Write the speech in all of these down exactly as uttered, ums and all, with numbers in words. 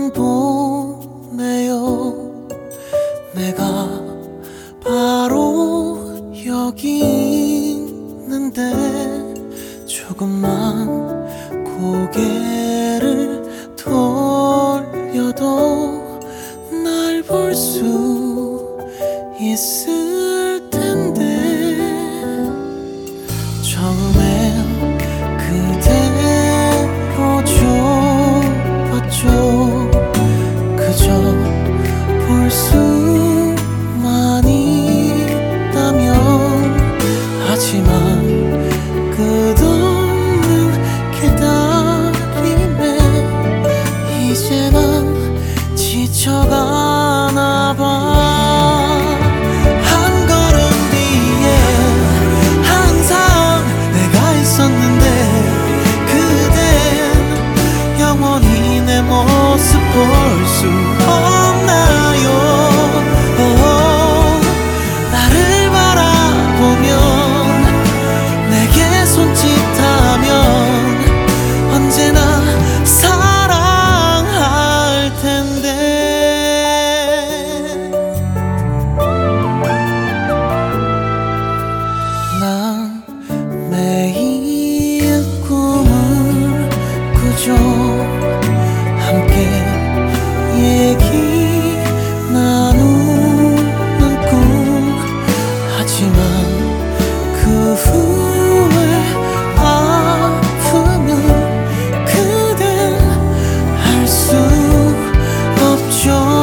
안 보내요. 내가 바로 여기 있는데 조금만 고개를 돌려도 날 볼 수 있을 텐데 처음엔 그대로 좋았죠. 그저 볼 수만 있다면. 하지만 끝없는 기다림에 이제 난 지쳐가나 봐. 한 걸음 뒤에 항상 내가 있었는데 그댄 영원히 내 모습 볼 수 없나요? 오, 나를 바라보면 내게 손짓하면 언제나 사랑할 텐데. 난 매일 꿈을 꾸죠. 함께 얘기 나누는 꿈. 하지만 그 후에 아픔을 그댄 알 수 없죠.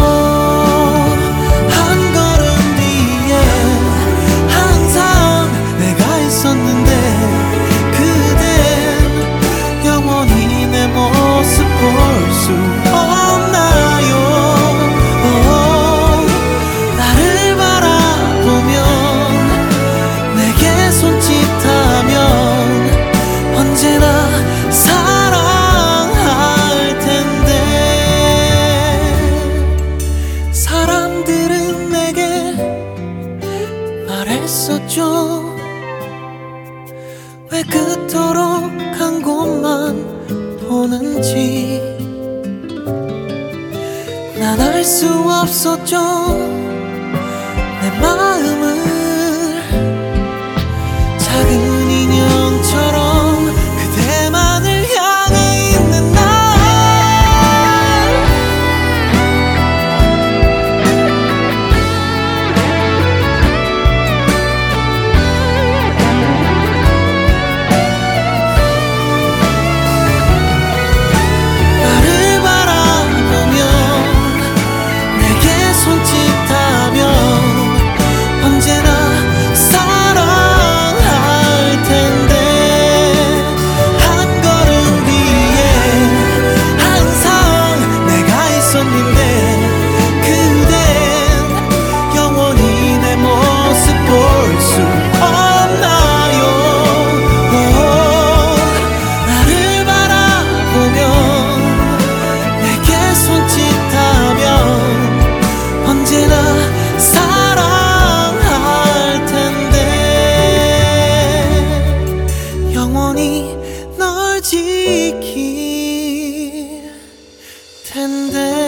한 걸음 뒤에 항상 내가 있었는데 그댄 영원히 내 모습 볼 수 없나요? 오, 나를 바라보면 내게 손짓하면 언제나 사랑할 텐데. 사람들은 내게 말했었죠. 왜 그토록 한 곳만 보는지. 난 알 수 없었죠. 내 마음을 작은 인형처럼 그대만을 향해 있는 날. 나를 바라보면 내게 손짓하면 언제나 사랑할 텐데. 한 걸음 뒤에 항상 내가 있었는데 그댄 영원히 내 모습 볼 수 없나요? 오, 나를 바라보면 내게 손짓하면 언제나 사랑할 텐데. 영원히 널 지킬 텐데.